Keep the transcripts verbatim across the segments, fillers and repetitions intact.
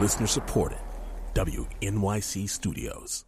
Listener supported. W N Y C Studios.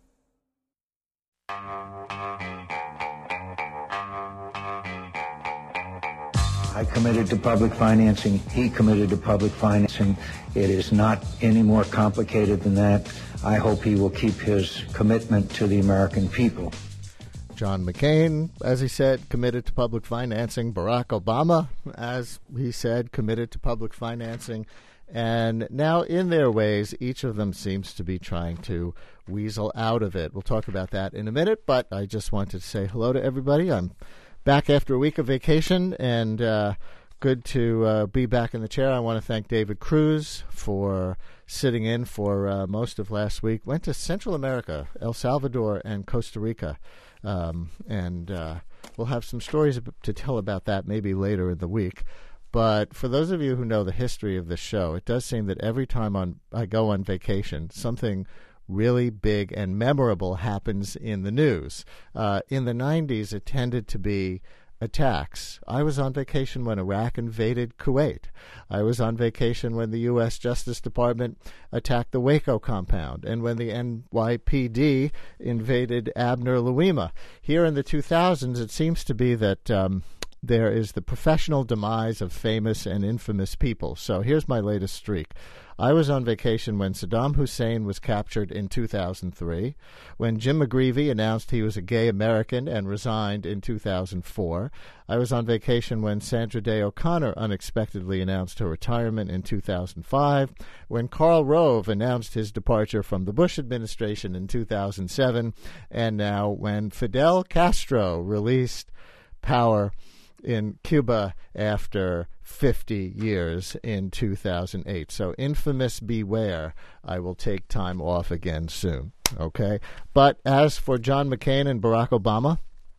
I committed to public financing. He committed to public financing. It is not any more complicated than that. I hope he will keep his commitment to the American people. John McCain, as he said, committed to public financing. Barack Obama, as he said, committed to public financing. And now, in their ways, each of them seems to be trying to weasel out of it. We'll talk about that in a minute, but I just wanted to say hello to everybody. I'm back after a week of vacation, and uh, good to uh, be back in the chair. I want to thank David Cruz for sitting in for uh, most of last week. Went to Central America, El Salvador, and Costa Rica. Um, and uh, we'll have some stories to tell about that maybe later in the week. But for those of you who know the history of the show, it does seem that every time on I go on vacation, something really big and memorable happens in the news. Uh, in the nineties, it tended to be attacks. I was on vacation when Iraq invaded Kuwait. I was on vacation when the U S Justice Department attacked the Waco compound and when the N Y P D invaded Abner Louima. Here in the two thousands, it seems to be that um, there is the professional demise of famous and infamous people. So here's my latest streak. I was on vacation when Saddam Hussein was captured in two thousand three, when Jim McGreevey announced he was a gay American and resigned in two thousand four. I was on vacation when Sandra Day O'Connor unexpectedly announced her retirement in two thousand five, when Karl Rove announced his departure from the Bush administration in two thousand seven, and now when Fidel Castro released power in Cuba after fifty years in two thousand eight. So infamous beware. I will take time off again soon. Okay? But as for John McCain and Barack Obama,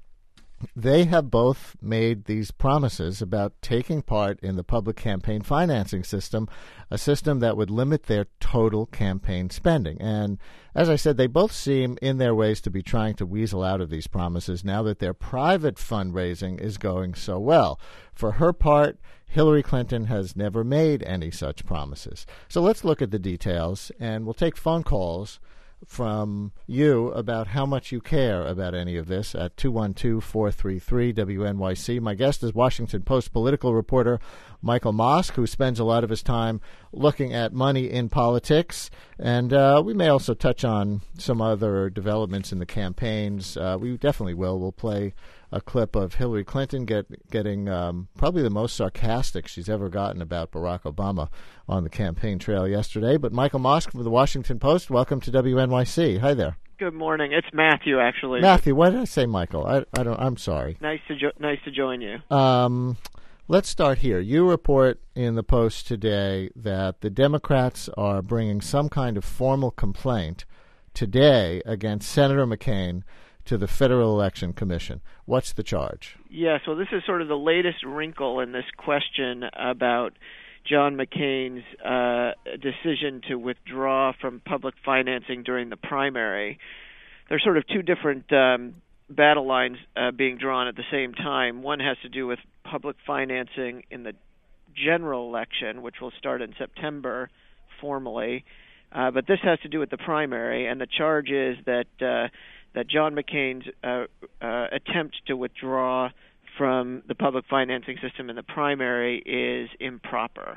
they have both made these promises about taking part in the public campaign financing system, a system that would limit their total campaign spending. And as I said, they both seem in their ways to be trying to weasel out of these promises now that their private fundraising is going so well. For her part, Hillary Clinton has never made any such promises. So let's look at the details, and we'll take phone calls from you about how much you care about any of this at two one two, four three three, W N Y C. My guest is Washington Post political reporter Michael Mosk, who spends a lot of his time looking at money in politics. And uh, we may also touch on some other developments in the campaigns. Uh, we definitely will. We'll play a clip of Hillary Clinton get, getting um, probably the most sarcastic she's ever gotten about Barack Obama on the campaign trail yesterday. But Michael Mosk from the Washington Post, welcome to W N Y C. Hi there. Good morning. It's Matthew, actually. Matthew, why did I say Michael? I, I don't. I'm sorry. Nice to jo- nice to join you. Um, let's start here. You report in the Post today that the Democrats are bringing some kind of formal complaint today against Senator McCain to the Federal Election Commission. What's the charge? Yes, well, this is sort of the latest wrinkle in this question about John McCain's uh, decision to withdraw from public financing during the primary. There's sort of two different um, battle lines uh, being drawn at the same time. One has to do with public financing in the general election, which will start in September formally, uh, but this has to do with the primary, and the charge is that uh, that John McCain's uh, uh, attempt to withdraw from the public financing system in the primary is improper.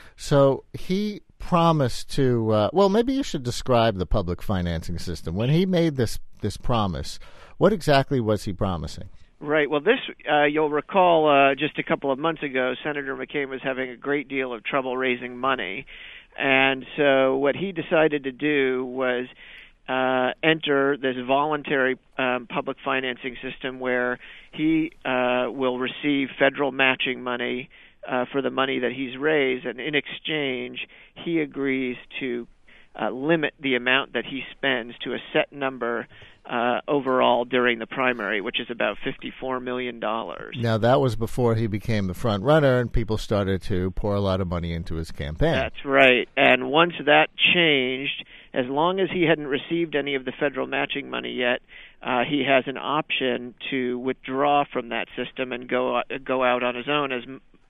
So he promised to, uh, well, maybe you should describe the public financing system. When he made this, this promise, what exactly was he promising? Right. Well, this, uh, you'll recall uh, just a couple of months ago, Senator McCain was having a great deal of trouble raising money. And so what he decided to do was Uh, enter this voluntary um, public financing system where he uh, will receive federal matching money uh, for the money that he's raised, and in exchange, he agrees to uh, limit the amount that he spends to a set number uh, overall during the primary, which is about fifty-four million dollars. Now, that was before he became the front runner and people started to pour a lot of money into his campaign. That's right. And once that changed, as long as he hadn't received any of the federal matching money yet, uh, he has an option to withdraw from that system and go uh, go out on his own, as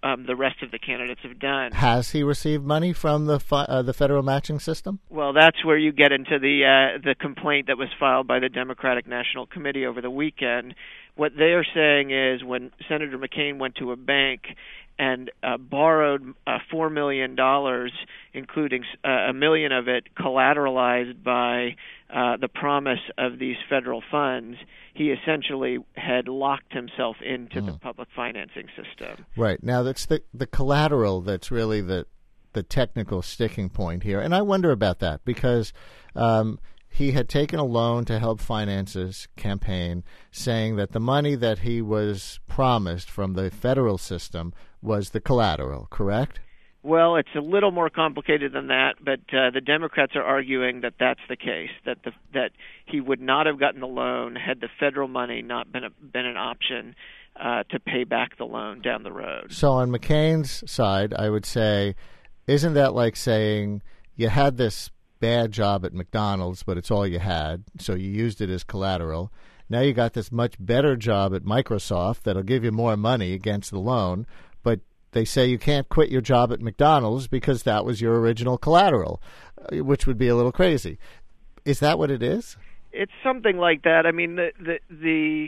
um, the rest of the candidates have done. Has he received money from the fi- uh, the federal matching system? Well, that's where you get into the uh, the complaint that was filed by the Democratic National Committee over the weekend. What they are saying is when Senator McCain went to a bank and uh, borrowed uh, four million dollars, including uh, a million of it collateralized by uh, the promise of these federal funds, he essentially had locked himself into mm. the public financing system. Right. Now, that's the, the collateral that's really the the technical sticking point here. And I wonder about that because um, he had taken a loan to help finance his campaign, saying that the money that he was promised from the federal system was the collateral, correct? Well, it's a little more complicated than that, but uh, the Democrats are arguing that that's the case, that the, that he would not have gotten the loan had the federal money not been a, been an option uh, to pay back the loan down the road. So on McCain's side, I would say, isn't that like saying you had this bad job at McDonald's, but it's all you had, so you used it as collateral. Now you got this much better job at Microsoft that'll give you more money against the loan, but they say you can't quit your job at McDonald's because that was your original collateral, which would be a little crazy. Is that what it is? It's something like that. I mean, the the the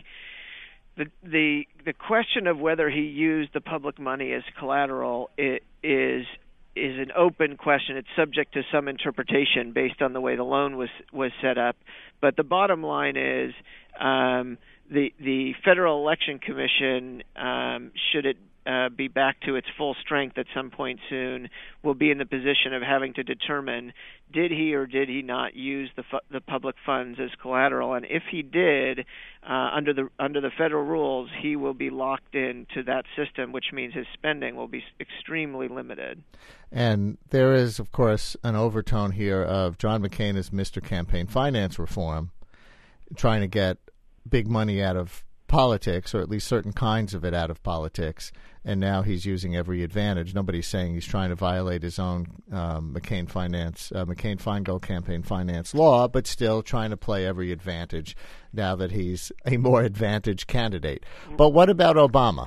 the the, the question of whether he used the public money as collateral is is an open question. It's subject to some interpretation based on the way the loan was was set up. But the bottom line is um, the the Federal Election Commission, um, should it Uh, be back to its full strength at some point soon, will be in the position of having to determine did he or did he not use the fu- the public funds as collateral, and if he did, uh, under the under the federal rules, he will be locked into that system, which means his spending will be extremely limited. And there is, of course, an overtone here of John McCain as Mister Campaign Finance Reform, trying to get big money out of politics, or at least certain kinds of it out of politics, and now he's using every advantage. Nobody's saying he's trying to violate his own um, McCain finance, uh, McCain-Feingold campaign finance law, but still trying to play every advantage now that he's a more advantaged candidate. But what about Obama?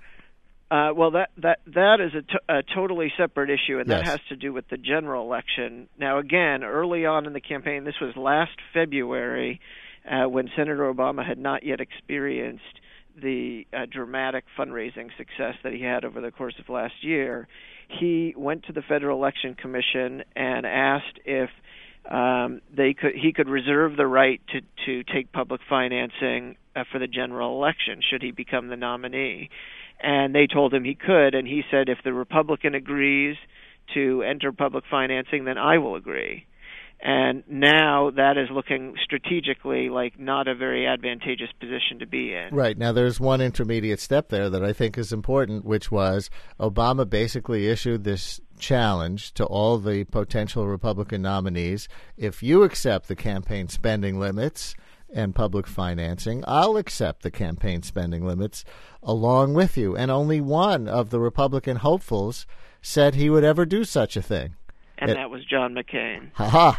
Uh, well, that that that is a, to- a totally separate issue, and yes. that has to do with the general election. Now, again, early on in the campaign, this was last February, Uh, when Senator Obama had not yet experienced the uh, dramatic fundraising success that he had over the course of last year, he went to the Federal Election Commission and asked if um, they could he could reserve the right to, to take public financing uh, for the general election should he become the nominee. And they told him he could, and he said, if the Republican agrees to enter public financing, then I will agree. And now that is looking strategically like not a very advantageous position to be in. Right. Now, there's one intermediate step there that I think is important, which was Obama basically issued this challenge to all the potential Republican nominees. If you accept the campaign spending limits and public financing, I'll accept the campaign spending limits along with you. And only one of the Republican hopefuls said he would ever do such a thing. And it, that was John McCain. Ha-ha.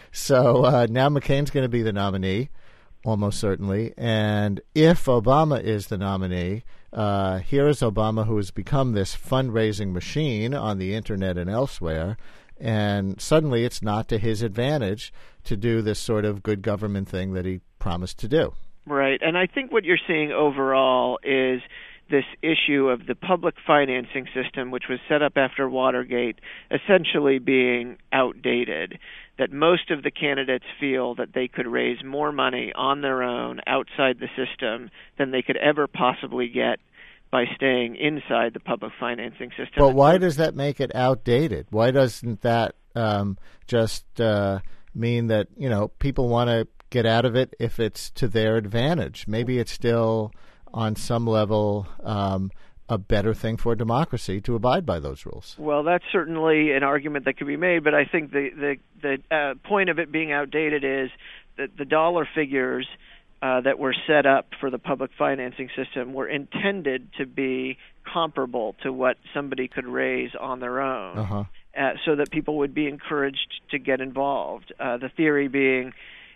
So uh, now McCain's going to be the nominee, almost certainly. And if Obama is the nominee, uh, here is Obama, who has become this fundraising machine on the Internet and elsewhere. And suddenly it's not to his advantage to do this sort of good government thing that he promised to do. Right. And I think what you're seeing overall is this issue of the public financing system, which was set up after Watergate, essentially being outdated, that most of the candidates feel that they could raise more money on their own outside the system than they could ever possibly get by staying inside the public financing system. But why does that make it outdated? Why doesn't that um, just uh, mean that, you know, people want to get out of it if it's to their advantage? Maybe it's still on some level um, a better thing for democracy to abide by those rules. Well, that's certainly an argument that could be made, but I think the the, the uh, point of it being outdated is that the dollar figures uh, that were set up for the public financing system were intended to be comparable to what somebody could raise on their own, uh-huh. uh, so that people would be encouraged to get involved. Uh, the theory being,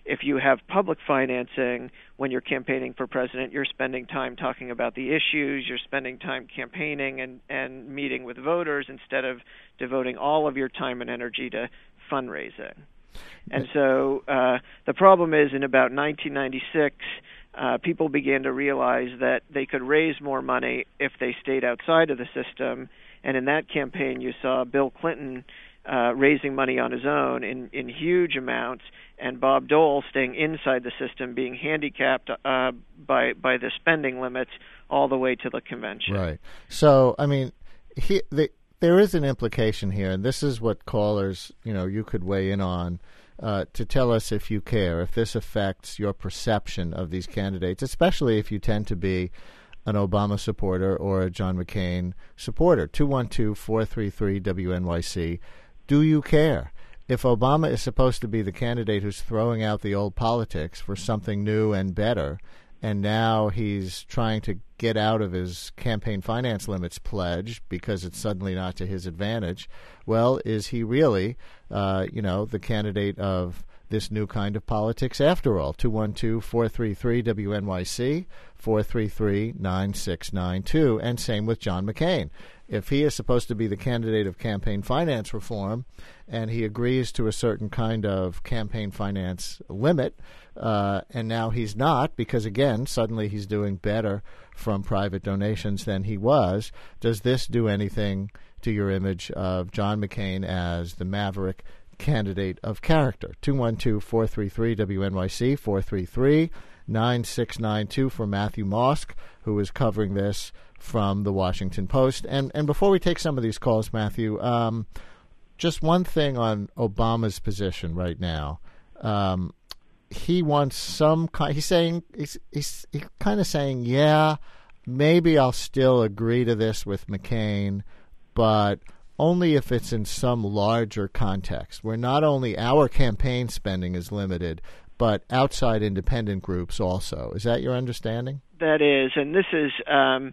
if you have public financing when you're campaigning for president, you're spending time talking about the issues, you're spending time campaigning and, and meeting with voters instead of devoting all of your time and energy to fundraising. And so uh, the problem is in about nineteen ninety-six, uh, people began to realize that they could raise more money if they stayed outside of the system. And in that campaign, you saw Bill Clinton uh, raising money on his own in, in huge amounts, and Bob Dole staying inside the system, being handicapped uh, by by the spending limits all the way to the convention. Right. So, I mean, he, the, there is an implication here, and this is what callers, you know, you could weigh in on uh, to tell us if you care, if this affects your perception of these candidates, especially if you tend to be an Obama supporter or a John McCain supporter. two one two, four three three, W N Y C. Do you care? If Obama is supposed to be the candidate who's throwing out the old politics for something new and better, and now he's trying to get out of his campaign finance limits pledge because it's suddenly not to his advantage, well, is he really, uh, you know, the candidate of this new kind of politics after all? two one two, four three three, W N Y C, four three three, nine six nine two, and same with John McCain. If he is supposed to be the candidate of campaign finance reform and he agrees to a certain kind of campaign finance limit, uh, and now he's not because, again, suddenly he's doing better from private donations than he was, does this do anything to your image of John McCain as the maverick candidate of character? two one two, four three three, W N Y C, four three three, nine six nine two for Matthew Mosk, who is covering this from the Washington Post. And and before we take some of these calls, Matthew, um, just one thing on Obama's position right now. Um, he wants some kind. He's saying he's he's, he's kind of saying, yeah, maybe I'll still agree to this with McCain, but only if it's in some larger context where not only our campaign spending is limited, but outside independent groups also. Is that your understanding? That is, and this is um,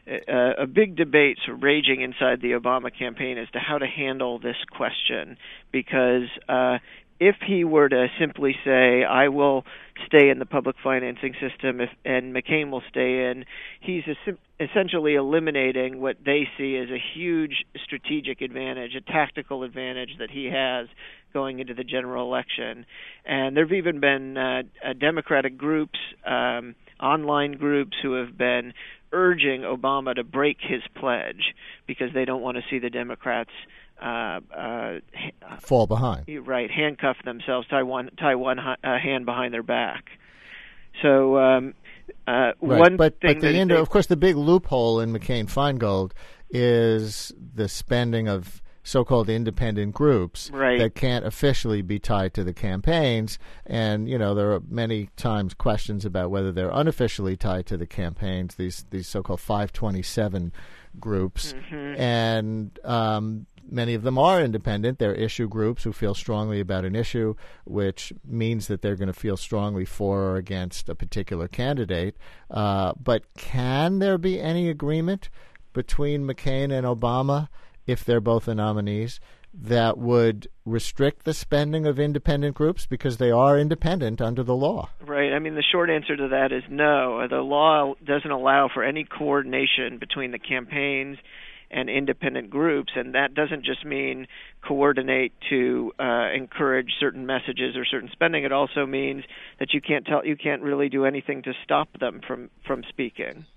a, a big debate raging inside the Obama campaign as to how to handle this question, because uh, if he were to simply say, I will stay in the public financing system if, and McCain will stay in, he's a, essentially eliminating what they see as a huge strategic advantage, a tactical advantage that he has going into the general election. And there have even been uh, uh, Democratic groups, um, online groups, who have been urging Obama to break his pledge because they don't want to see the Democrats Uh, uh, fall behind. Right, handcuff themselves, tie one, tie one uh, hand behind their back. So um, uh, right. one but, thing but the that end, they, of course, the big loophole in McCain-Feingold is the spending of so-called independent groups right. that can't officially be tied to the campaigns. And, you know, there are many times questions about whether they're unofficially tied to the campaigns, these, these so-called five twenty-seven groups. Mm-hmm. And um, many of them are independent. They're issue groups who feel strongly about an issue, which means that they're going to feel strongly for or against a particular candidate. Uh, but can there be any agreement between McCain and Obama, if they're both the nominees, that would restrict the spending of independent groups because they are independent under the law? Right. I mean, the short answer to that is no. The law doesn't allow for any coordination between the campaigns and independent groups, and that doesn't just mean coordinate to uh, encourage certain messages or certain spending. It also means that you can't tell, you can't really do anything to stop them from, from speaking.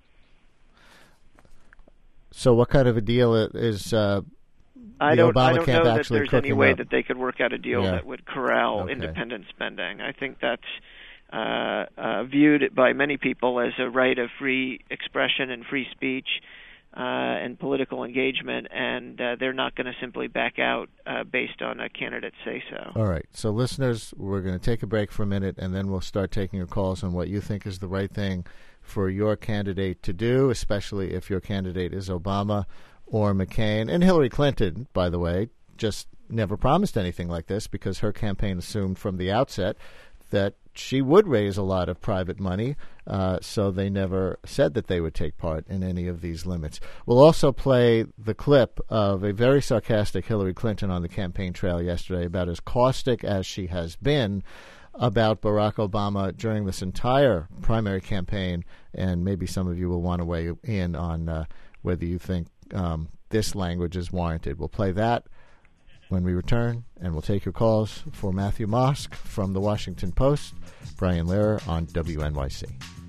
So, what kind of a deal is uh, I the don't, Obama I don't camp know that actually there's cooking any way up? that they could work out a deal Yeah. that would corral Okay. independent spending. I think that's uh, uh, viewed by many people as a right of free expression and free speech uh, and political engagement, and uh, they're not going to simply back out uh, based on a candidate's say-so. All right. So, listeners, we're going to take a break for a minute, and then we'll start taking your calls on what you think is the right thing for your candidate to do, especially if your candidate is Obama or McCain. And Hillary Clinton, by the way, just never promised anything like this because her campaign assumed from the outset that she would raise a lot of private money, uh, so they never said that they would take part in any of these limits. We'll also play the clip of a very sarcastic Hillary Clinton on the campaign trail yesterday, about as caustic as she has been about Barack Obama during this entire primary campaign, and maybe some of you will want to weigh in on uh, whether you think um, this language is warranted. We'll play that when we return, and we'll take your calls for Matthew Mosk from The Washington Post, Brian Lehrer on W N Y C.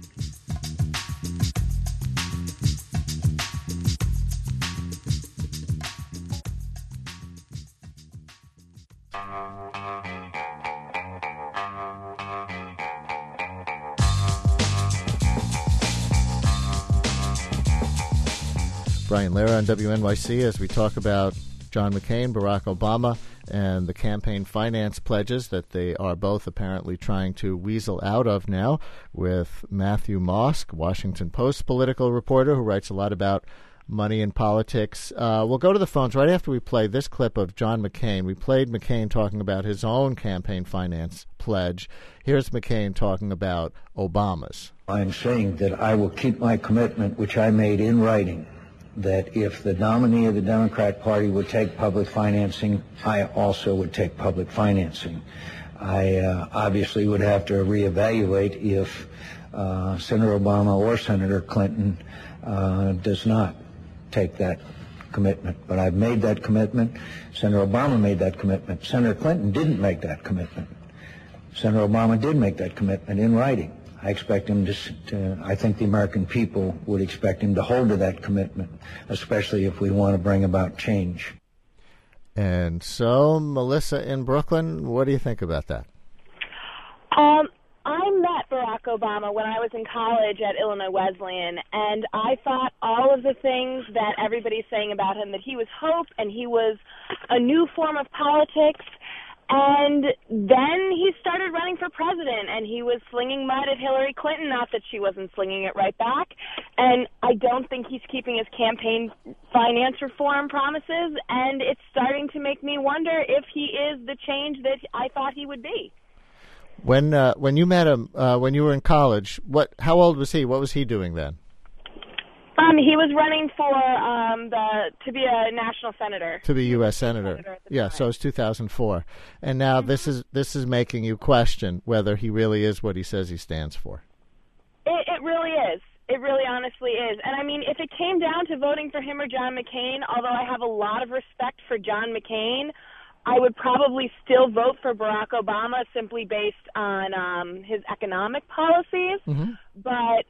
Brian Lehrer on W N Y C as we talk about John McCain, Barack Obama, and the campaign finance pledges that they are both apparently trying to weasel out of now, with Matthew Mosk, Washington Post political reporter who writes a lot about money and politics. Uh, we'll go to the phones right after we play this clip of John McCain. We played McCain talking about his own campaign finance pledge. Here's McCain talking about Obama's. I'm saying that I will keep my commitment, which I made in writing, that if the nominee of the Democrat Party would take public financing, I also would take public financing. I uh, obviously would have to reevaluate if uh, Senator Obama or Senator Clinton uh, does not take that commitment. But I've made that commitment. Senator Obama made that commitment. Senator Clinton didn't make that commitment. Senator Obama did make that commitment in writing. I expect him to, to, I think the American people would expect him to hold to that commitment, especially if we want to bring about change. And so, Melissa in Brooklyn, what do you think about that? Um, I met Barack Obama when I was in college at Illinois Wesleyan, and I thought all of the things that everybody's saying about him, that he was hope and he was a new form of politics. And then he started running for president, and he was slinging mud at Hillary Clinton, not that she wasn't slinging it right back. And I don't think he's keeping his campaign finance reform promises, and it's starting to make me wonder if he is the change that I thought he would be. When uh, when you met him, uh, when you were in college, what? How old was he? What was he doing then? Um, he was running for um, the to be a national senator. To be U S senator. senator yeah, time. So it was two thousand four. And now mm-hmm. this is this is making you question whether he really is what he says he stands for. It, it really is. It really honestly is. And, I mean, if it came down to voting for him or John McCain, although I have a lot of respect for John McCain, I would probably still vote for Barack Obama simply based on um, his economic policies. Mm-hmm. But...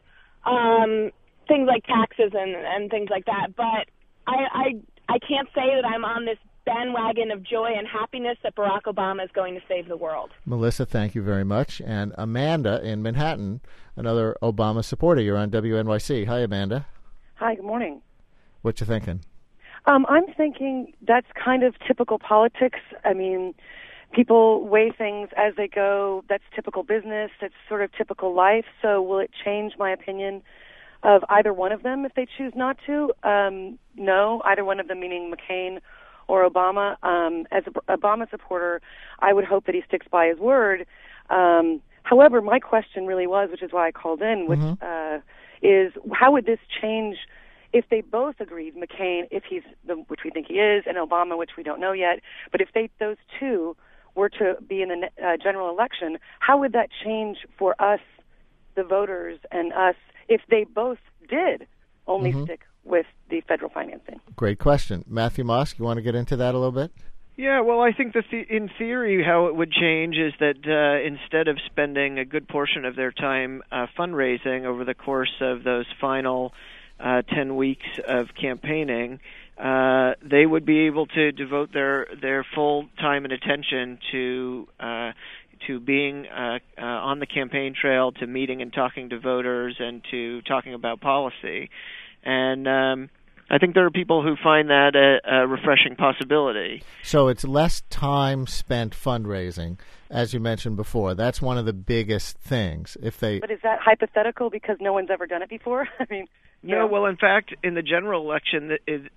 Um, things like taxes and, and things like that. But I, I I can't say that I'm on this bandwagon of joy and happiness that Barack Obama is going to save the world. Melissa, thank you very much. And Amanda in Manhattan, another Obama supporter. You're on W N Y C. Hi, Amanda. Hi, good morning. What you thinking? Um, I'm thinking that's kind of typical politics. I mean, people weigh things as they go. That's typical business. That's sort of typical life. So will it change my opinion of either one of them if they choose not to? Um, no, either one of them, meaning McCain or Obama. Um, as an Obama supporter, I would hope that he sticks by his word. Um, however, my question really was, which is why I called in, which mm-hmm. uh, is how would this change if they both agreed, McCain, if he's the, which we think he is, and Obama, which we don't know yet, but if they those two were to be in the uh, general election, how would that change for us, the voters, and us, if they both did only mm-hmm. stick with the federal financing? Great question. Matthew Mosk, you want to get into that a little bit? Yeah, well, I think that the, in theory how it would change is that uh, instead of spending a good portion of their time uh, fundraising over the course of those final uh, ten weeks of campaigning, uh, they would be able to devote their, their full time and attention to uh, to being uh, uh, on the campaign trail, to meeting and talking to voters, and to talking about policy. And um, I think there are people who find that a, a refreshing possibility. So it's less time spent fundraising, as you mentioned before. That's one of the biggest things. If they, But is that hypothetical because no one's ever done it before? I mean, No, yeah. well, in fact, in the general election,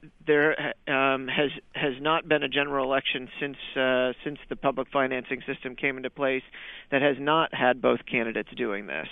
there um, has has not been a general election since uh, since the public financing system came into place that has not had both candidates doing this.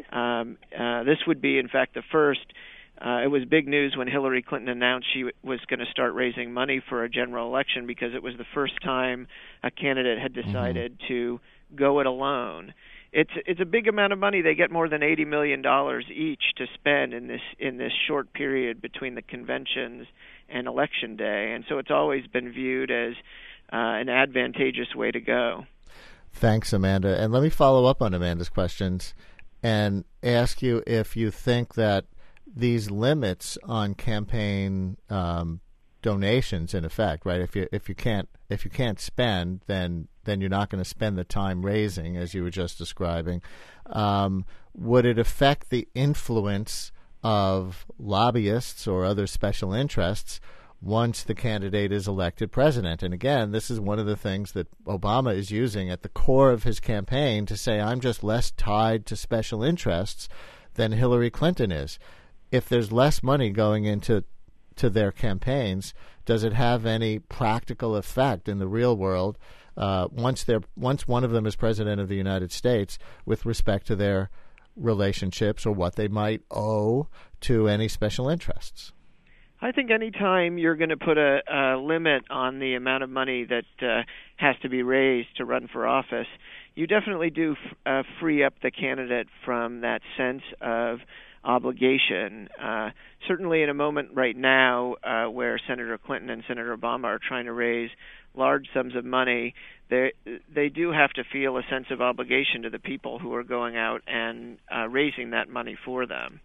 Um, uh, this would be, in fact, the first. Uh, it was big news when Hillary Clinton announced she w- was going to start raising money for a general election, because it was the first time a candidate had decided mm-hmm. to go it alone. It's it's a big amount of money. They get more than eighty million dollars each to spend in this in this short period between the conventions and Election Day, and so it's always been viewed as uh, an advantageous way to go. Thanks, Amanda. And let me follow up on Amanda's questions and ask you if you think that these limits on campaign um, donations, in effect, right? If you if you can't if you can't spend, then then you're not going to spend the time raising, as you were just describing. Um, would it affect the influence of lobbyists or other special interests once the candidate is elected president? And again, this is one of the things that Obama is using at the core of his campaign to say, I'm just less tied to special interests than Hillary Clinton is. If there's less money going into to their campaigns, does it have any practical effect in the real world uh, once they're once one of them is president of the United States with respect to their relationships or what they might owe to any special interests? I think any time you're going to put a, a limit on the amount of money that uh, has to be raised to run for office, you definitely do f- uh, free up the candidate from that sense of obligation. Uh, certainly in a moment right now uh, where Senator Clinton and Senator Obama are trying to raise large sums of money, they they do have to feel a sense of obligation to the people who are going out and uh, raising that money for them.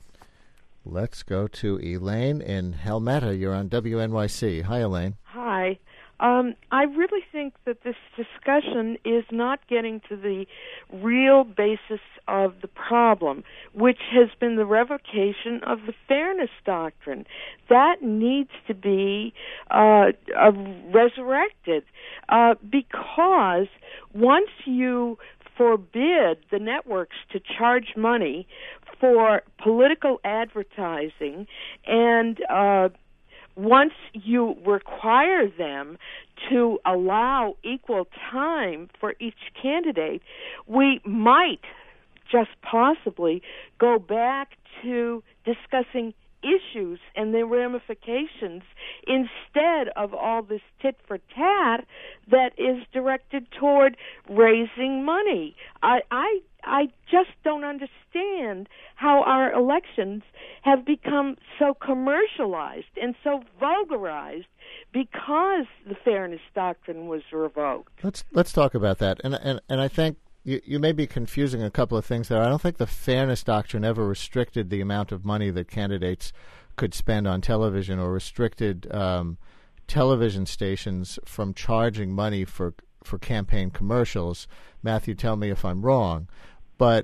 Let's go to Elaine in Helmetta. You're on W N Y C. Hi, Elaine. Hi. Um, I really think that this discussion is not getting to the real basis of the problem, which has been the revocation of the fairness doctrine. That needs to be uh, uh, resurrected uh, because once you forbid the networks to charge money for political advertising and uh, once you require them to allow equal time for each candidate, we might just possibly go back to discussing issues and their ramifications instead of all this tit for tat that is directed toward raising money. I, I I just don't understand how our elections have become so commercialized and so vulgarized because the fairness doctrine was revoked. Let's let's talk about that. And and and I think you, you may be confusing a couple of things there. I don't think the fairness doctrine ever restricted the amount of money that candidates could spend on television or restricted um, television stations from charging money for for campaign commercials. Matthew, tell me if I'm wrong. But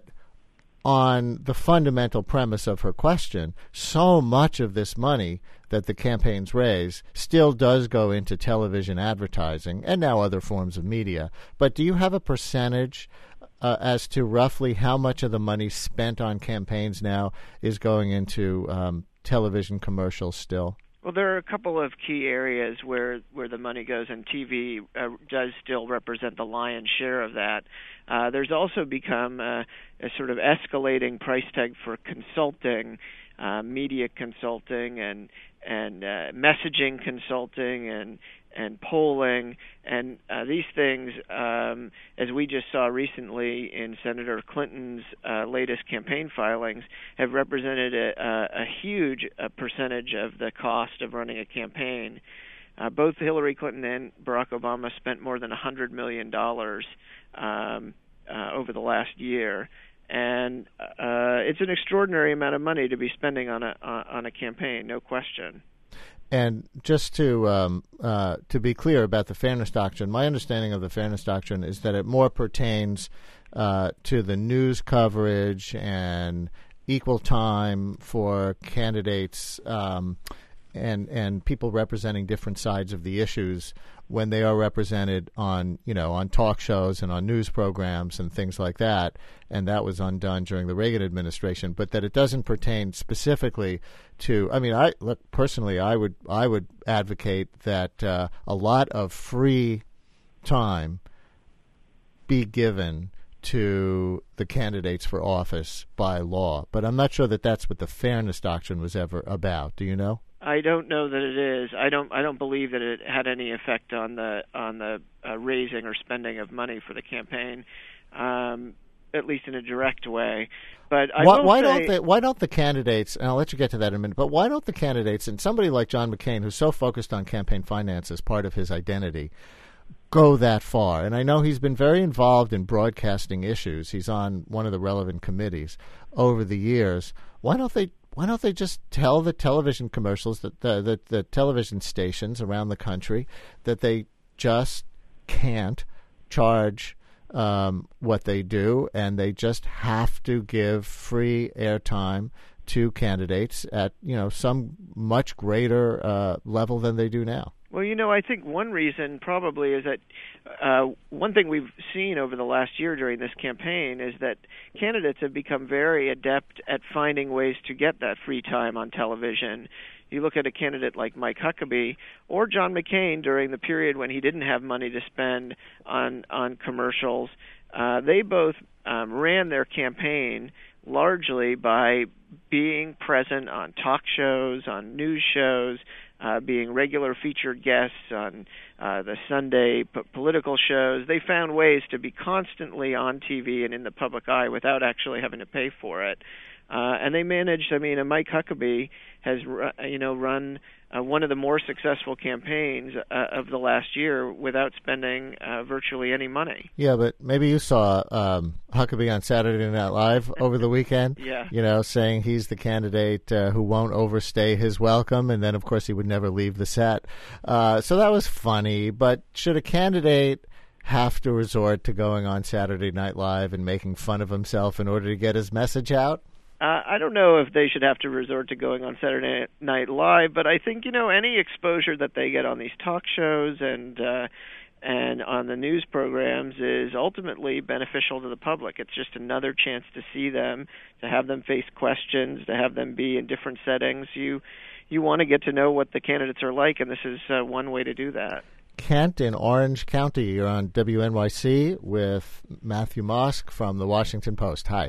on the fundamental premise of her question, so much of this money that the campaigns raise still does go into television advertising and now other forms of media. But do you have a percentage uh, as to roughly how much of the money spent on campaigns now is going into um, television commercials still? Well, there are a couple of key areas where, where the money goes, and T V uh, does still represent the lion's share of that. Uh, there's also become a, a sort of escalating price tag for consulting, uh, media consulting, and and uh, messaging consulting, and and polling, and uh, these things, um, as we just saw recently in Senator Clinton's uh, latest campaign filings, have represented a, a, a huge uh, percentage of the cost of running a campaign. Uh, both Hillary Clinton and Barack Obama spent more than one hundred million dollars um, uh, over the last year. And uh, it's an extraordinary amount of money to be spending on a on a campaign, no question. And just to um, uh, to be clear about the fairness doctrine, my understanding of the fairness doctrine is that it more pertains uh, to the news coverage and equal time for candidates um, and and people representing different sides of the issues when they are represented on, you know, on talk shows and on news programs and things like that. And that was undone during the Reagan administration, but that it doesn't pertain specifically to, I mean, I look, personally, I would, I would advocate that uh, a lot of free time be given to the candidates for office by law. But I'm not sure that that's what the fairness doctrine was ever about. Do you know? I don't know that it is. I don't. I don't believe that it had any effect on the on the uh, raising or spending of money for the campaign, um, at least in a direct way. But I why, will why say, don't they? Why don't the candidates? And I'll let you get to that in a minute. But why don't the candidates and somebody like John McCain, who's so focused on campaign finance as part of his identity, go that far? And I know he's been very involved in broadcasting issues. He's on one of the relevant committees over the years. Why don't they? Why don't they just tell the television commercials, that the, the the television stations around the country, that they just can't charge um, what they do, and they just have to give free airtime to candidates at, you know, some much greater uh, level than they do now? Well, you know, I think one reason probably is that uh, one thing we've seen over the last year during this campaign is that candidates have become very adept at finding ways to get that free time on television. You look at a candidate like Mike Huckabee or John McCain during the period when he didn't have money to spend on, on commercials. Uh, they both um, ran their campaign largely by being present on talk shows, on news shows, Uh, being regular featured guests on uh, the Sunday p- political shows. They found ways to be constantly on T V and in the public eye without actually having to pay for it. Uh, and they managed, I mean, uh, Mike Huckabee has, you know, run uh, one of the more successful campaigns uh, of the last year without spending uh, virtually any money. Yeah, but maybe you saw um, Huckabee on Saturday Night Live over the weekend, yeah. you know, saying he's the candidate uh, who won't overstay his welcome, and then, of course, he would never leave the set. Uh, so that was funny, but should a candidate have to resort to going on Saturday Night Live and making fun of himself in order to get his message out? Uh, I don't know if they should have to resort to going on Saturday Night Live, but I think, you know, any exposure that they get on these talk shows and uh, and on the news programs is ultimately beneficial to the public. It's just another chance to see them, to have them face questions, to have them be in different settings. You you want to get to know what the candidates are like, and this is uh, one way to do that. Kent in Orange County, you're on W N Y C with Matthew Mosk from the Washington Post. Hi.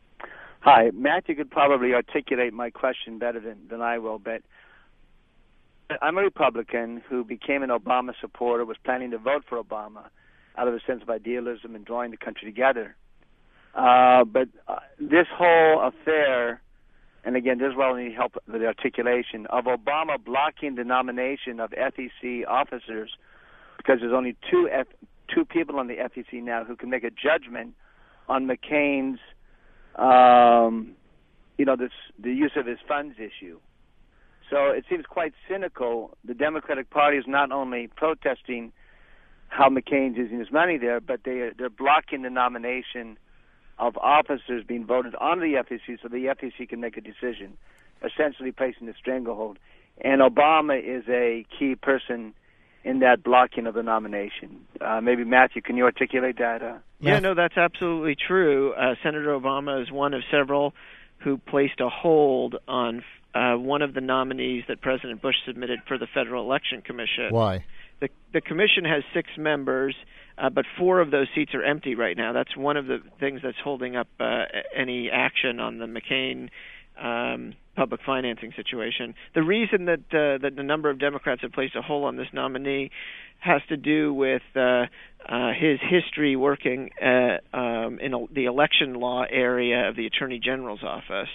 Hi. Matthew could probably articulate my question better than, than I will, but I'm a Republican who became an Obama supporter, was planning to vote for Obama out of a sense of idealism and drawing the country together. Uh, but uh, this whole affair, and again, this will need help with the articulation, of Obama blocking the nomination of F E C officers because there's only two F, two people on the F E C now who can make a judgment on McCain's Um, you know, this, the use of his funds issue. So it seems quite cynical. The Democratic Party is not only protesting how McCain's using his money there, but they, they're blocking the nomination of officers being voted on the F E C so the F E C can make a decision, essentially placing the stranglehold. And Obama is a key person in that blocking of the nomination. Uh, maybe, Matthew, can you articulate that? Uh? Yeah, no, that's absolutely true. Uh, Senator Obama is one of several who placed a hold on uh, one of the nominees that President Bush submitted for the Federal Election Commission. Why? The, the commission has six members, uh, but four of those seats are empty right now. That's one of the things that's holding up uh, any action on the McCain um, public financing situation. The reason that uh, that the number of Democrats have placed a hold on this nominee has to do with uh, uh, his history working uh, um, in a, the election law area of the Attorney General's office.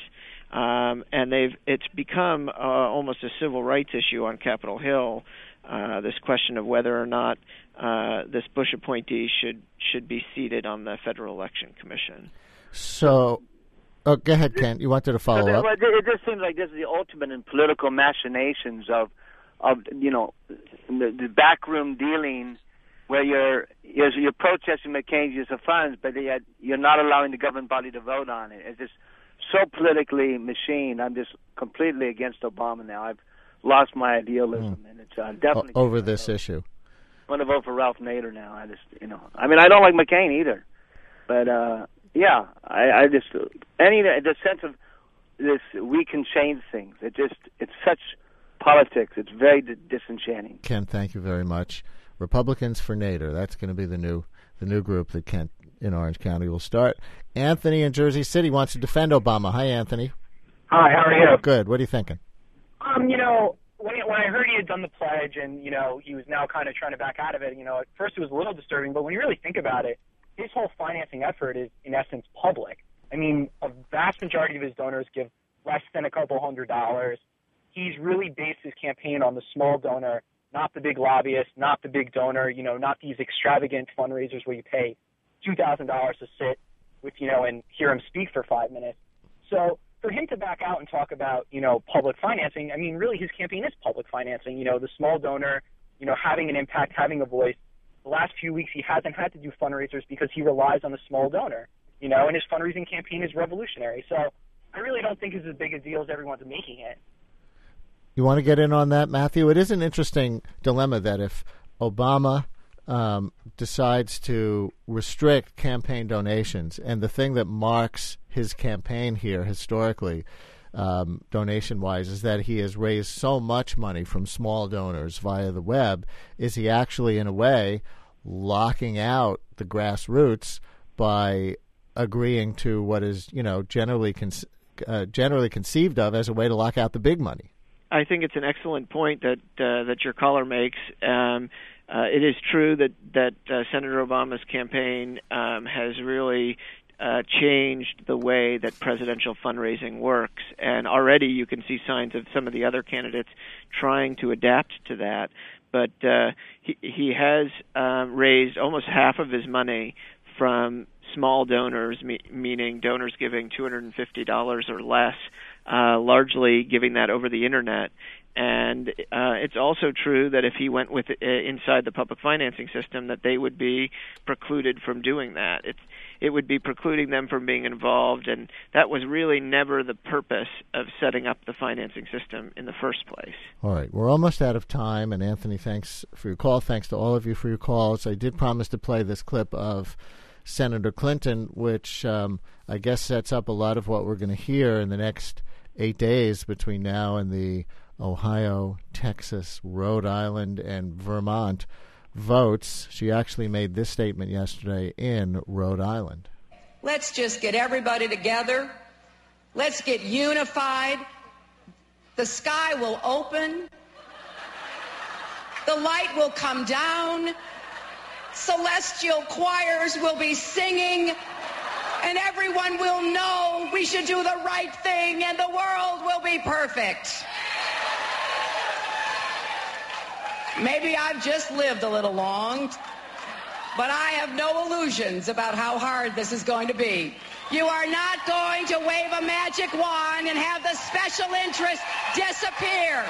Um, and they've it's become uh, almost a civil rights issue on Capitol Hill, uh, this question of whether or not uh, this Bush appointee should should be seated on the Federal Election Commission. So, oh, go ahead, Kent. You wanted to follow so, up? Well, it just seems like this is the ultimate in political machinations of, of you know, the, the backroom dealing where you're, you're you're protesting McCain's use of funds, but yet you're not allowing the government body to vote on it. It's just so politically machined. I'm just completely against Obama now. I've lost my idealism, mm. and it's uh, definitely o- over this issue. I'm going to vote for Ralph Nader now. I just, you know, I mean, I don't like McCain either, but uh, yeah, I, I just any the sense of this we can change things. It just it's such politics. It's very d- disenchanting. Ken, thank you very much. Republicans for Nader. That's going to be the new the new group that Kent in Orange County will start. Anthony in Jersey City wants to defend Obama. Hi, Anthony. Hi, how are you? Good. What are you thinking? Um, you know, when I heard he had done the pledge and, you know, he was now kind of trying to back out of it, you know, at first it was a little disturbing, but when you really think about it, his whole financing effort is, in essence, public. I mean, a vast majority of his donors give less than a couple hundred dollars. He's really based his campaign on the small donor, not the big lobbyist, not the big donor, you know, not these extravagant fundraisers where you pay two thousand dollars to sit with, you know, and hear him speak for five minutes. So for him to back out and talk about, you know, public financing, I mean, really his campaign is public financing, you know, the small donor, you know, having an impact, having a voice. The last few weeks he hasn't had to do fundraisers because he relies on the small donor, you know, and his fundraising campaign is revolutionary. So I really don't think it's as big a deal as everyone's making it. You want to get in on that, Matthew? It is an interesting dilemma that if Obama um, decides to restrict campaign donations, and the thing that marks his campaign here historically, um, donation-wise, is that he has raised so much money from small donors via the web, is he actually, in a way, locking out the grassroots by agreeing to what is, you know, generally con- uh, generally conceived of as a way to lock out the big money? I think it's an excellent point that uh, that your caller makes. Um, uh, it is true that that uh, Senator Obama's campaign um, has really uh, changed the way that presidential fundraising works, and already you can see signs of some of the other candidates trying to adapt to that. But uh, he he has um, raised almost half of his money from small donors, me- meaning donors giving two hundred fifty dollars or less, uh, largely giving that over the internet. And uh, it's also true that if he went with uh, inside the public financing system, that they would be precluded from doing that. It's, it would be precluding them from being involved, and that was really never the purpose of setting up the financing system in the first place. All right, we're almost out of time, and Anthony, thanks for your call. Thanks to all of you for your calls. I did promise to play this clip of Senator Clinton, which um, I guess sets up a lot of what we're going to hear in the next eight days between now and the Ohio, Texas, Rhode Island, and Vermont votes. She actually made this statement yesterday in Rhode Island. Let's just get everybody together. Let's get unified. The sky will open. The light will come down. Celestial choirs will be singing, and everyone will know we should do the right thing, and the world will be perfect. Maybe I've just lived a little long, but I have no illusions about how hard this is going to be. You are not going to wave a magic wand and have the special interests disappear.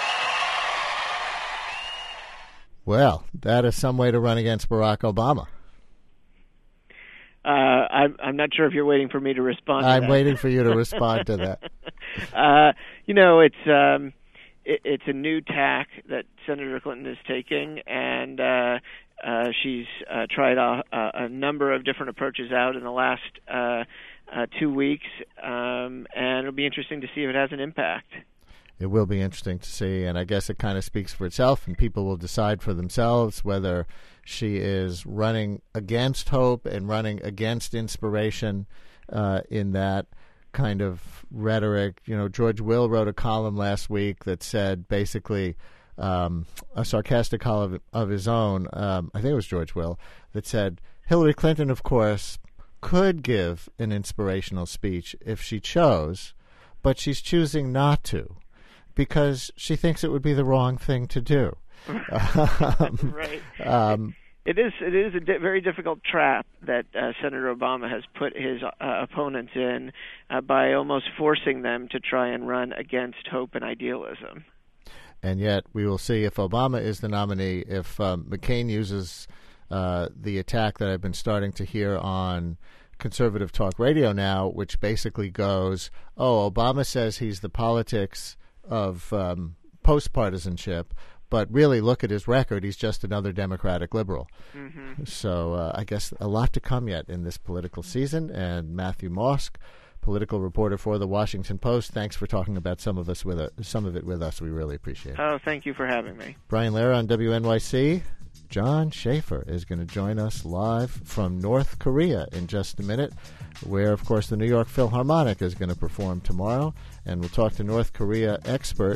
Well, that is some way to run against Barack Obama. Uh, I'm, I'm not sure if you're waiting for me to respond to I'm that. waiting for you to respond to that. Uh, you know, it's um, it, it's a new tack that Senator Clinton is taking, and uh, uh, she's uh, tried a, a number of different approaches out in the last uh, uh, two weeks, um, and it'll be interesting to see if it has an impact. It will be interesting to see, and I guess it kind of speaks for itself, and people will decide for themselves whether she is running against hope and running against inspiration uh, in that kind of rhetoric. You know, George Will wrote a column last week that said basically um, a sarcastic column of his own, um, I think it was George Will, that said, Hillary Clinton, of course, could give an inspirational speech if she chose, but she's choosing not to, because she thinks it would be the wrong thing to do. um, right. Um, it is it is a di- very difficult trap that uh, Senator Obama has put his uh, opponents in uh, by almost forcing them to try and run against hope and idealism. And yet we will see if Obama is the nominee, if um, McCain uses uh, the attack that I've been starting to hear on conservative talk radio now, which basically goes, oh, Obama says he's the politics of um, post-partisanship, but really look at his record. He's just another Democratic liberal. Mm-hmm. So uh, I guess a lot to come yet in this political season. And Matthew Mosk, political reporter for the Washington Post, thanks for talking about some of us with uh, some of it with us. We really appreciate it. Oh, thank you for having me. Brian Lehrer on W N Y C. John Schaefer is going to join us live from North Korea in just a minute, where, of course, the New York Philharmonic is going to perform tomorrow. And we'll talk to North Korea expert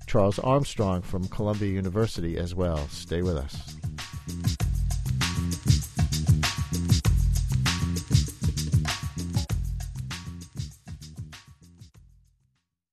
Charles Armstrong from Columbia University as well. Stay with us.